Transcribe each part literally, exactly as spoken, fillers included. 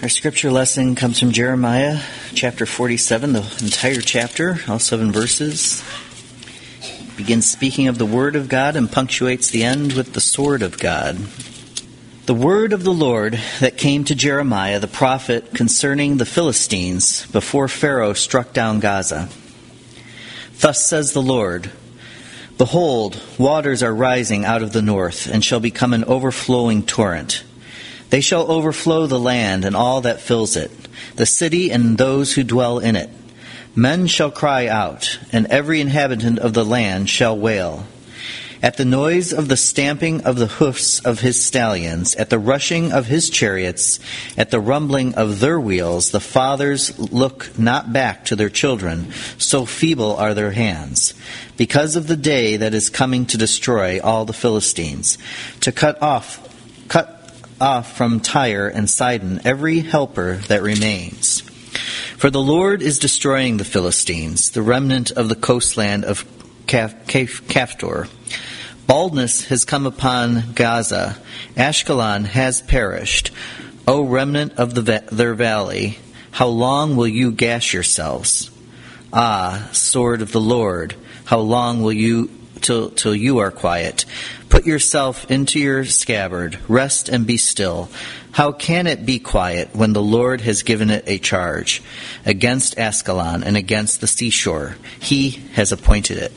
Our scripture lesson comes from Jeremiah chapter forty-seven, the entire chapter, all seven verses. It begins speaking of the word of God and punctuates the end with the sword of God. The word of the Lord that came to Jeremiah the prophet concerning the Philistines before Pharaoh struck down Gaza. Thus says the Lord, Behold, waters are rising out of the north, and shall become an overflowing torrent. They shall overflow the land and all that fills it, the city and those who dwell in it. Men shall cry out, and every inhabitant of the land shall wail. At the noise of the stamping of the hoofs of his stallions, at the rushing of his chariots, at the rumbling of their wheels, the fathers look not back to their children, so feeble are their hands. Because of the day that is coming to destroy all the Philistines, to cut off, cut off from Tyre and Sidon every helper that remains. For the Lord is destroying the Philistines, the remnant of the coastland of Caphtor. Baldness has come upon Gaza. Ashkelon has perished. O remnant of the va- their valley, how long will you gash yourselves? Ah, sword of the Lord, how long will you till till you are quiet? Put yourself into your scabbard, rest and be still. How can it be quiet when the Lord has given it a charge against Ashkelon and against the seashore? He has appointed it.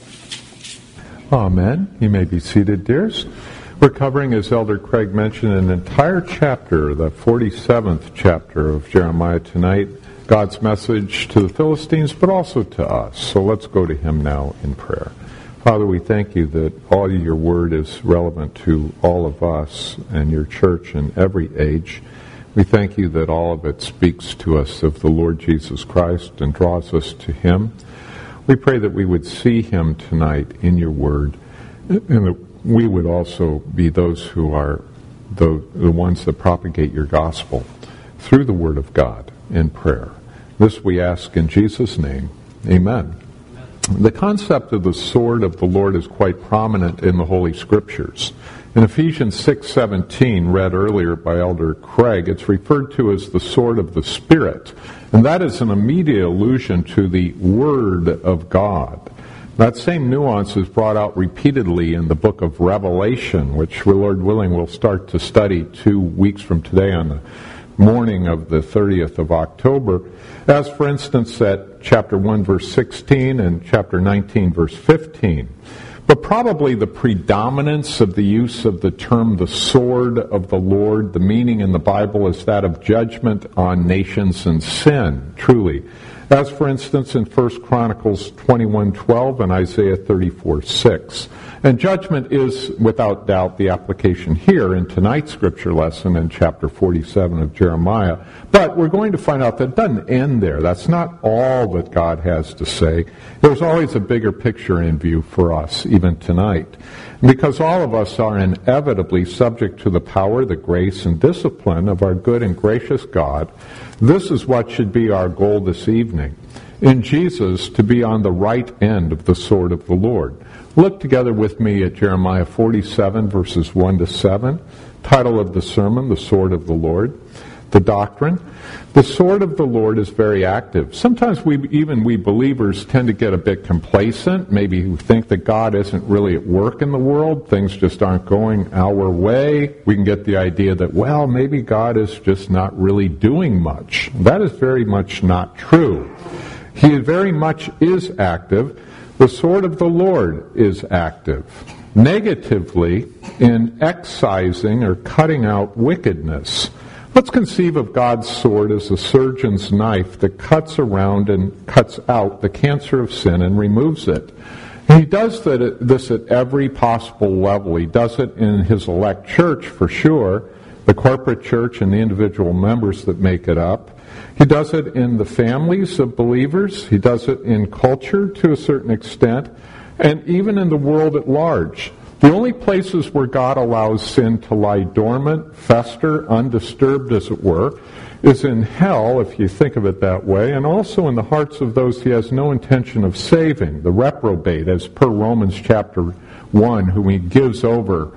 Amen. You may be seated, dears. We're covering, as Elder Craig mentioned, an entire chapter, the forty-seventh chapter of Jeremiah tonight, God's message to the Philistines, but also to us. So let's go to him now in prayer. Father, we thank you that all your word is relevant to all of us and your church in every age. We thank you that all of it speaks to us of the Lord Jesus Christ and draws us to him. We pray that we would see him tonight in your word, and that we would also be those who are the, the ones that propagate your gospel through the word of God in prayer. This we ask in Jesus' name. Amen. The concept of the sword of the Lord is quite prominent in the Holy Scriptures. In Ephesians six seventeen, read earlier by Elder Craig, it's referred to as the sword of the Spirit. And that is an immediate allusion to the Word of God. That same nuance is brought out repeatedly in the book of Revelation, which, Lord willing, we'll start to study two weeks from today on the morning of the thirtieth of October. As, for instance, at chapter one, verse sixteen, and chapter nineteen, verse fifteen. But probably the predominance of the use of the term the sword of the Lord, the meaning in the Bible is that of judgment on nations and sin, truly. As, for instance, in First Chronicles twenty-one twelve and Isaiah thirty-four six. And judgment is, without doubt, the application here in tonight's scripture lesson in chapter forty-seven of Jeremiah. But we're going to find out that it doesn't end there. That's not all that God has to say. There's always a bigger picture in view for us, even tonight. Because all of us are inevitably subject to the power, the grace, and discipline of our good and gracious God, this is what should be our goal this evening. In Jesus, to be on the right end of the sword of the Lord. Look together with me at Jeremiah forty-seven, verses one to seven. Title of the sermon, The Sword of the Lord. The doctrine. The sword of the Lord is very active. Sometimes we, even we believers, tend to get a bit complacent. Maybe we think that God isn't really at work in the world. Things just aren't going our way. We can get the idea that, well, maybe God is just not really doing much. That is very much not true. He very much is active. The sword of the Lord is active, negatively, in excising or cutting out wickedness. Let's conceive of God's sword as a surgeon's knife that cuts around and cuts out the cancer of sin and removes it. He does that, this at every possible level. He does it in his elect church, for sure, the corporate church and the individual members that make it up. He does it in the families of believers. He does it in culture to a certain extent, and even in the world at large. The only places where God allows sin to lie dormant, fester, undisturbed, as it were, is in hell, if you think of it that way, and also in the hearts of those he has no intention of saving, the reprobate, as per Romans chapter one, whom he gives over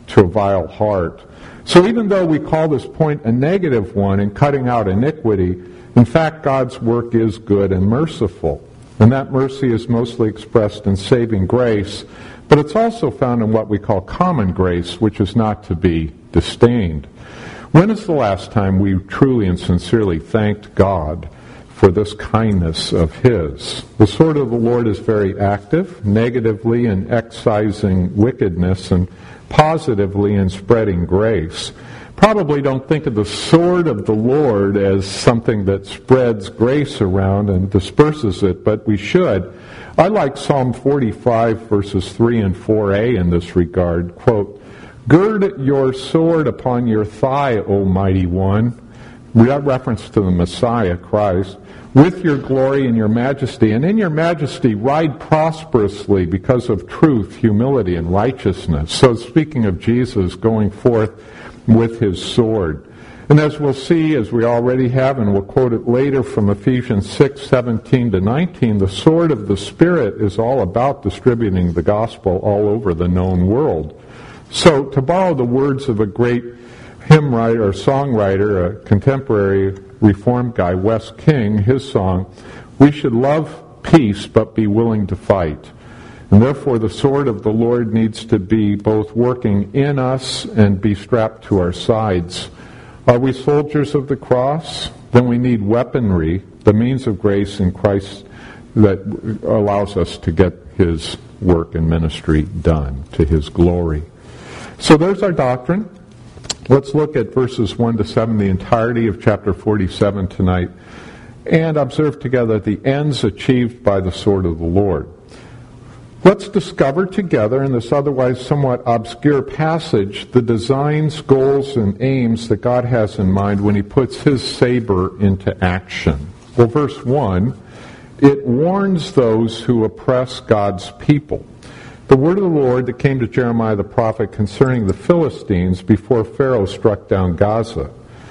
to a vile heart. So even though we call this point a negative one in cutting out iniquity, in fact, God's work is good and merciful. And that mercy is mostly expressed in saving grace, but it's also found in what we call common grace, which is not to be disdained. When is the last time we truly and sincerely thanked God for this kindness of His? The sword of the Lord is very active, negatively in excising wickedness and positively in spreading grace. Probably don't think of the sword of the Lord as something that spreads grace around and disperses it, but we should. I like Psalm forty-five, verses three and four a in this regard. Quote, "Gird your sword upon your thigh, O mighty one," that reference to the Messiah, Christ, "with your glory and your majesty, and in your majesty ride prosperously because of truth, humility, and righteousness." So speaking of Jesus going forth with his sword. And as we'll see, as we already have, and we'll quote it later from Ephesians six, seventeen to nineteen, the sword of the Spirit is all about distributing the gospel all over the known world. So, to borrow the words of a great hymn writer or songwriter, a contemporary Reformed guy, Wes King, his song, "We should love peace but be willing to fight." And therefore the sword of the Lord needs to be both working in us and be strapped to our sides. Are we soldiers of the cross? Then we need weaponry, the means of grace in Christ that allows us to get His work and ministry done to His glory. So there's our doctrine. Let's look at verses one to seven, the entirety of chapter forty-seven tonight, and observe together the ends achieved by the sword of the Lord. Let's discover together in this otherwise somewhat obscure passage the designs, goals, and aims that God has in mind when He puts His saber into action. Well, verse one, it warns those who oppress God's people. The word of the Lord that came to Jeremiah the prophet concerning the Philistines before Pharaoh struck down Gaza.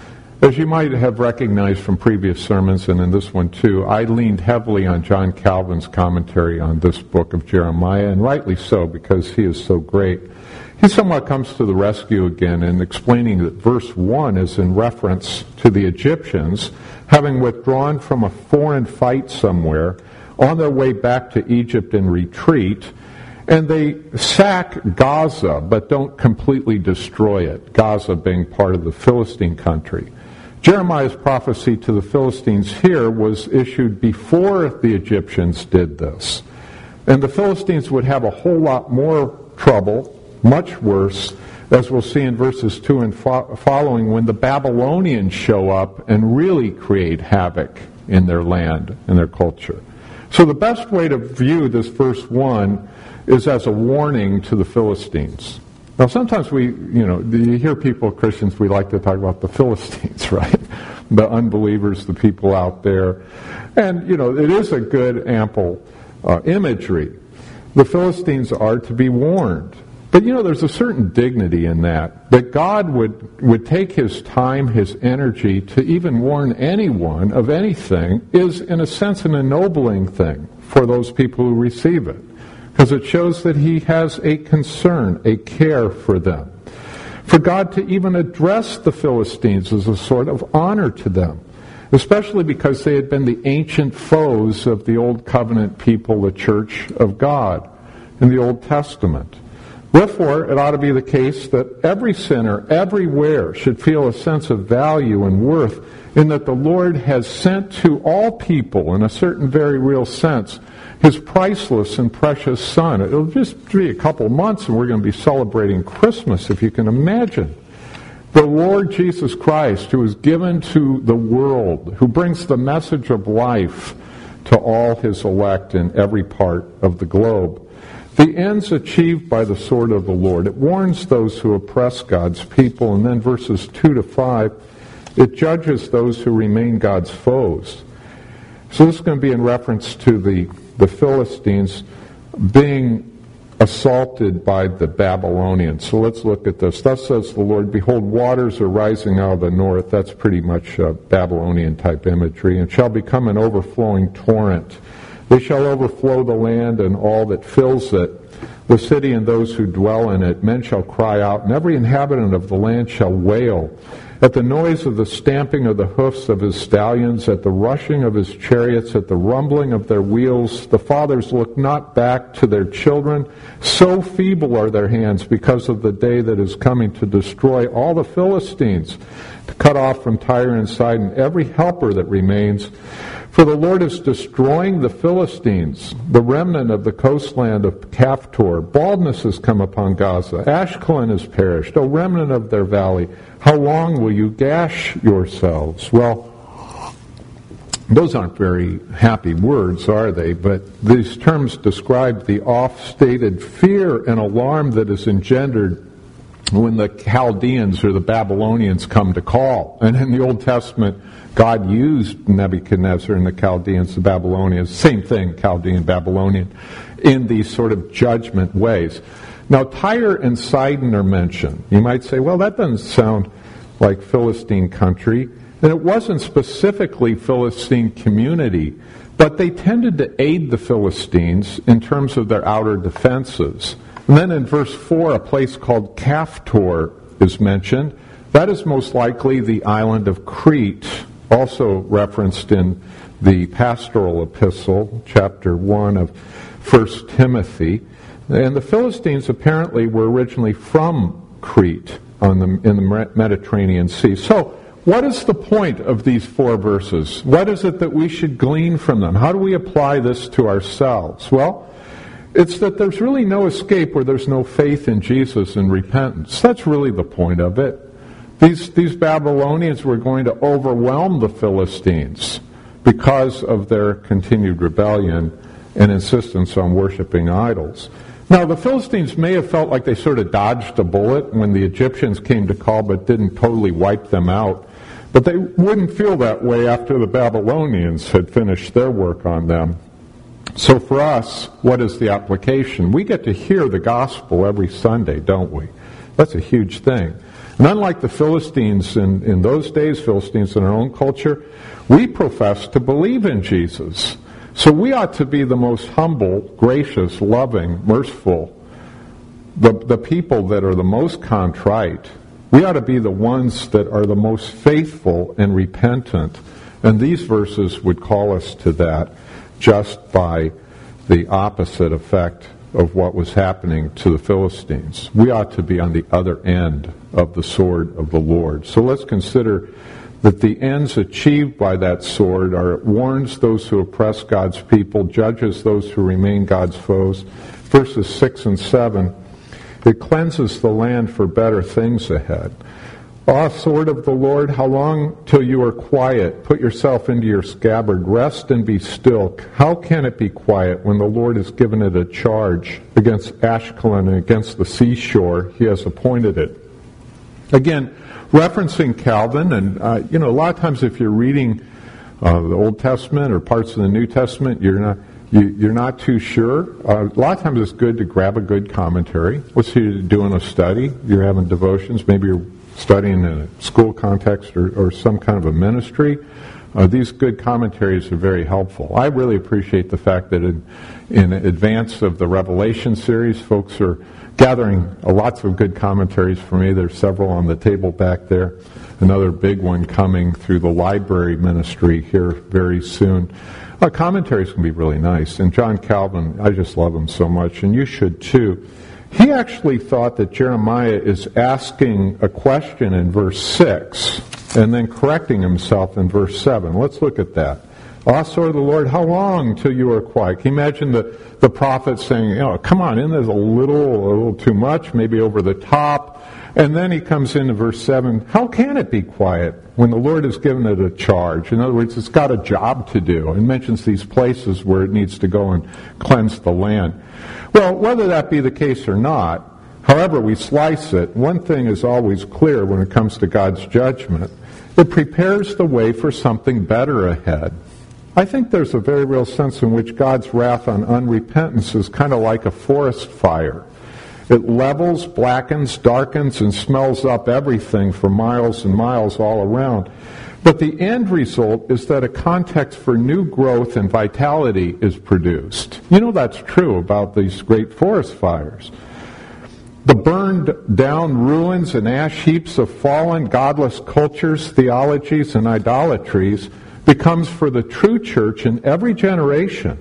As you might have recognized from previous sermons, and in this one too, I leaned heavily on John Calvin's commentary on this book of Jeremiah, and rightly so, because he is so great. He somewhat comes to the rescue again in explaining that verse one is in reference to the Egyptians having withdrawn from a foreign fight somewhere on their way back to Egypt in retreat, and they sack Gaza, but don't completely destroy it, Gaza being part of the Philistine country. Jeremiah's prophecy to the Philistines here was issued before the Egyptians did this. And the Philistines would have a whole lot more trouble, much worse, as we'll see in verses two and fo- following, when the Babylonians show up and really create havoc in their land and their culture. So the best way to view this verse one is as a warning to the Philistines. Now, sometimes we, you know, you hear people, Christians, we like to talk about the Philistines, right? The unbelievers, the people out there. And, you know, it is a good, ample uh, imagery. The Philistines are to be warned. But, you know, there's a certain dignity in that, that God would, would take His time, His energy to even warn anyone of anything is, in a sense, an ennobling thing for those people who receive it. Because it shows that He has a concern, a care for them. For God to even address the Philistines is a sort of honor to them, especially because they had been the ancient foes of the Old Covenant people, the Church of God, in the Old Testament. Therefore, it ought to be the case that every sinner, everywhere, should feel a sense of value and worth in that the Lord has sent to all people, in a certain very real sense, His priceless and precious Son. It'll just be a couple months and we're going to be celebrating Christmas, if you can imagine. The Lord Jesus Christ, who is given to the world, who brings the message of life to all His elect in every part of the globe. The ends achieved by the sword of the Lord. It warns those who oppress God's people. And then verses two to five, it judges those who remain God's foes. So this is going to be in reference to the the Philistines being assaulted by the Babylonians. So let's look at this. Thus says the Lord, behold, waters are rising out of the north. That's pretty much uh, Babylonian-type imagery. And shall become an overflowing torrent. They shall overflow the land and all that fills it. the city and those who dwell in it. Men shall cry out, and every inhabitant of the land shall wail. At the noise of the stamping of the hoofs of his stallions, at the rushing of his chariots, at the rumbling of their wheels, the fathers look not back to their children. So feeble are their hands because of the day that is coming to destroy all the Philistines, to cut off from Tyre and Sidon every helper that remains. For the Lord is destroying the Philistines, the remnant of the coastland of Caphtor. Baldness has come upon Gaza. Ashkelon has perished, O remnant of their valley. How long will you gash yourselves? Well, those aren't very happy words, are they? But these terms describe the oft-stated fear and alarm that is engendered when the Chaldeans or the Babylonians come to call. And in the Old Testament, God used Nebuchadnezzar and the Chaldeans, the Babylonians, same thing, Chaldean, Babylonian, in these sort of judgment ways. Now, Tyre and Sidon are mentioned. You might say, well, that doesn't sound like Philistine country. And it wasn't specifically Philistine community, but they tended to aid the Philistines in terms of their outer defenses. And then in verse four, a place called Caphtor is mentioned. That is most likely the island of Crete, also referenced in the pastoral epistle, chapter one of First Timothy. And the Philistines apparently were originally from Crete on the, in the Mediterranean Sea. So, what is the point of these four verses? What is it that we should glean from them? How do we apply this to ourselves? Well, it's that there's really no escape where there's no faith in Jesus and repentance. That's really the point of it. These, these Babylonians were going to overwhelm the Philistines because of their continued rebellion and insistence on worshiping idols. Now, the Philistines may have felt like they sort of dodged a bullet when the Egyptians came to call but didn't totally wipe them out. But they wouldn't feel that way after the Babylonians had finished their work on them. So for us, what is the application? We get to hear the gospel every Sunday, don't we? That's a huge thing. And unlike the Philistines in, in those days, Philistines in our own culture, we profess to believe in Jesus. So we ought to be the most humble, gracious, loving, merciful, the, the people that are the most contrite. We ought to be the ones that are the most faithful and repentant. And these verses would call us to that just by the opposite effect of what was happening to the Philistines. We ought to be on the other end of the sword of the Lord. So let's consider that the ends achieved by that sword are it warns those who oppress God's people, judges those who remain God's foes. Verses six and seven, it cleanses the land for better things ahead. Ah, sword of the Lord, how long till you are quiet? Put yourself into your scabbard. Rest and be still. How can it be quiet when the Lord has given it a charge against Ashkelon and against the seashore? He has appointed it. Again, referencing Calvin, and uh, you know, a lot of times if you're reading uh, the Old Testament or parts of the New Testament, you're not you, you're not too sure. Uh, a lot of times it's good to grab a good commentary. Let's say you're doing a study, you're having devotions, maybe you're studying in a school context or, or some kind of a ministry. Uh, these good commentaries are very helpful. I really appreciate the fact that in, in advance of the Revelation series, folks are gathering uh, lots of good commentaries for me. There's several on the table back there. Another big one coming through the library ministry here very soon. Uh, commentaries can be really nice. And John Calvin, I just love him so much, and you should too. He actually thought that Jeremiah is asking a question in verse six and then correcting himself in verse seven. Let's look at that. Ah, sword of the Lord, how long till you are quiet? Can you imagine the, the prophet saying, you know, come on, isn't this a little, a little too much, maybe over the top? And then he comes into verse seven, how can it be quiet when the Lord has given it a charge? In other words, it's got a job to do, and mentions these places where it needs to go and cleanse the land. Well, whether that be the case or not, however we slice it, one thing is always clear when it comes to God's judgment. It prepares the way for something better ahead. I think there's a very real sense in which God's wrath on unrepentance is kind of like a forest fire. It levels, blackens, darkens, and smells up everything for miles and miles all around. But the end result is that a context for new growth and vitality is produced. You know that's true about these great forest fires. The burned down ruins and ash heaps of fallen, godless cultures, theologies, and idolatries becomes for the true church in every generation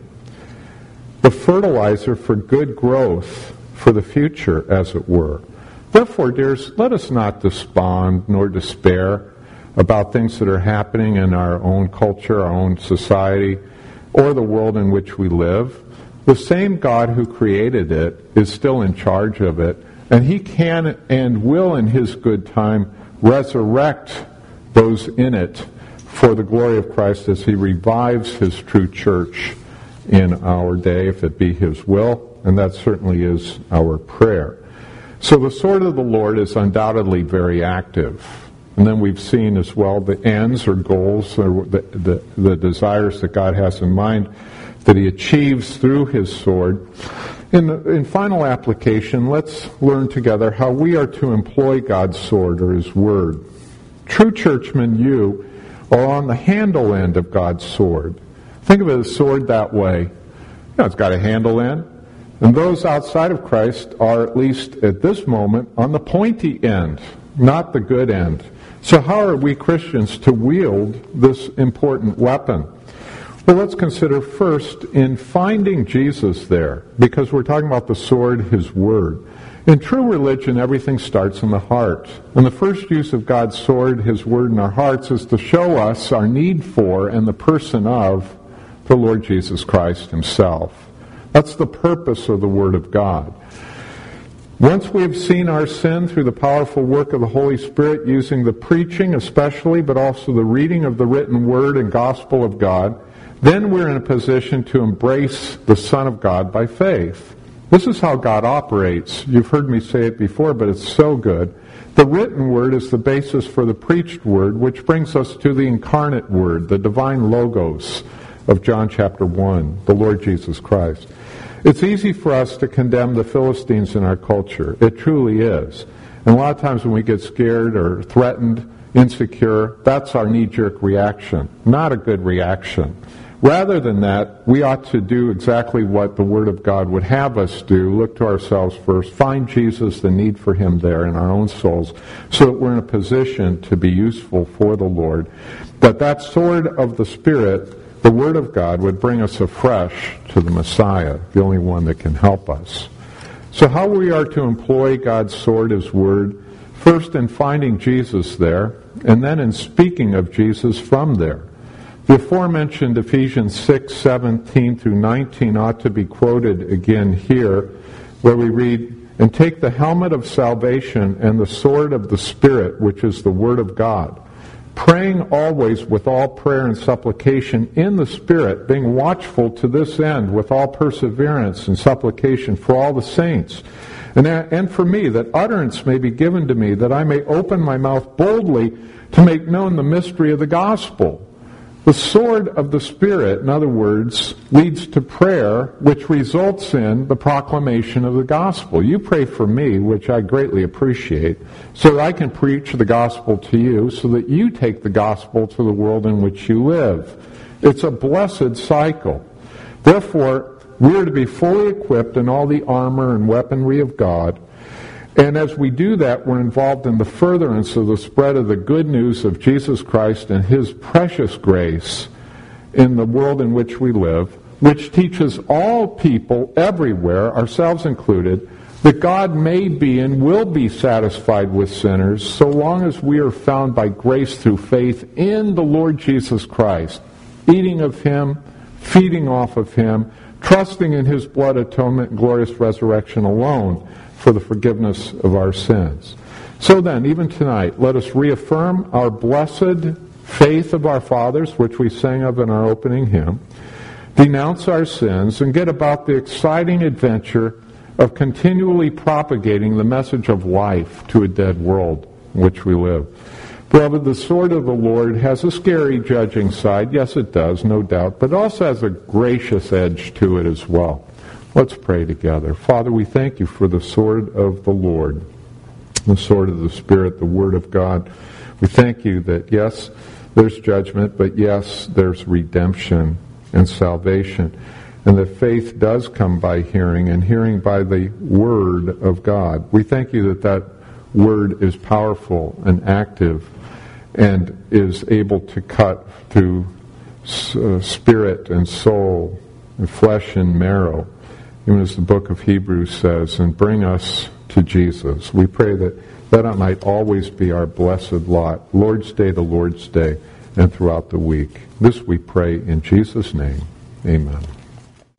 the fertilizer for good growth for the future, as it were. Therefore, dears, let us not despond nor despair about things that are happening in our own culture, our own society, or the world in which we live. The same God who created it is still in charge of it, and He can and will in His good time resurrect those in it for the glory of Christ as He revives His true church in our day, if it be His will, and that certainly is our prayer. So the sword of the Lord is undoubtedly very active. And then we've seen as well the ends or goals or the, the, the desires that God has in mind that He achieves through His sword. In, in final application, let's learn together how we are to employ God's sword or His word. True churchmen, you are on the handle end of God's sword. Think of it as a sword that way. You know, it's got a handle end. And those outside of Christ are, at least at this moment, on the pointy end, not the good end. So how are we Christians to wield this important weapon? Well, let's consider first in finding Jesus there, because we're talking about the sword, His word. In true religion, everything starts in the heart. And the first use of God's sword, His word in our hearts, is to show us our need for and the person of the Lord Jesus Christ Himself. That's the purpose of the Word of God. Once we have seen our sin through the powerful work of the Holy Spirit, using the preaching especially, but also the reading of the written Word and Gospel of God, then we're in a position to embrace the Son of God by faith. This is how God operates. You've heard me say it before, but it's so good. The written Word is the basis for the preached Word, which brings us to the incarnate Word, the divine Logos of John chapter one, the Lord Jesus Christ. It's easy for us to condemn the Philistines in our culture. It truly is. And a lot of times when we get scared or threatened, insecure, that's our knee-jerk reaction. Not a good reaction. Rather than that, we ought to do exactly what the Word of God would have us do. Look to ourselves first. Find Jesus, the need for Him there in our own souls, so that we're in a position to be useful for the Lord. That that sword of the Spirit, the Word of God, would bring us afresh to the Messiah, the only one that can help us. So how we are to employ God's sword, His Word, first in finding Jesus there, and then in speaking of Jesus from there. The aforementioned Ephesians six, seventeen through nineteen ought to be quoted again here, where we read, "And take the helmet of salvation and the sword of the Spirit, which is the Word of God, praying always with all prayer and supplication in the Spirit, being watchful to this end with all perseverance and supplication for all the saints, and, and for me, that utterance may be given to me, that I may open my mouth boldly to make known the mystery of the gospel." The sword of the Spirit, in other words, leads to prayer, which results in the proclamation of the gospel. You pray for me, which I greatly appreciate, so that I can preach the gospel to you, so that you take the gospel to the world in which you live. It's a blessed cycle. Therefore, we are to be fully equipped in all the armor and weaponry of God. And as we do that, we're involved in the furtherance of the spread of the good news of Jesus Christ and His precious grace in the world in which we live, which teaches all people everywhere, ourselves included, that God may be and will be satisfied with sinners so long as we are found by grace through faith in the Lord Jesus Christ, eating of Him, feeding off of Him, trusting in His blood atonement and glorious resurrection alone for the forgiveness of our sins. So then, even tonight, let us reaffirm our blessed faith of our fathers, which we sang of in our opening hymn, denounce our sins, and get about the exciting adventure of continually propagating the message of life to a dead world in which we live. Beloved, the sword of the Lord has a scary judging side. Yes, it does, no doubt, but it also has a gracious edge to it as well. Let's pray together. Father, we thank You for the sword of the Lord, the sword of the Spirit, the Word of God. We thank You that, yes, there's judgment, but yes, there's redemption and salvation. And that faith does come by hearing, and hearing by the Word of God. We thank you that that Word is powerful and active and is able to cut through uh, spirit and soul and flesh and marrow, even as the book of Hebrews says, and bring us to Jesus. We pray that that might always be our blessed lot, Lord's Day to Lord's Day, and throughout the week. This we pray in Jesus' name. Amen.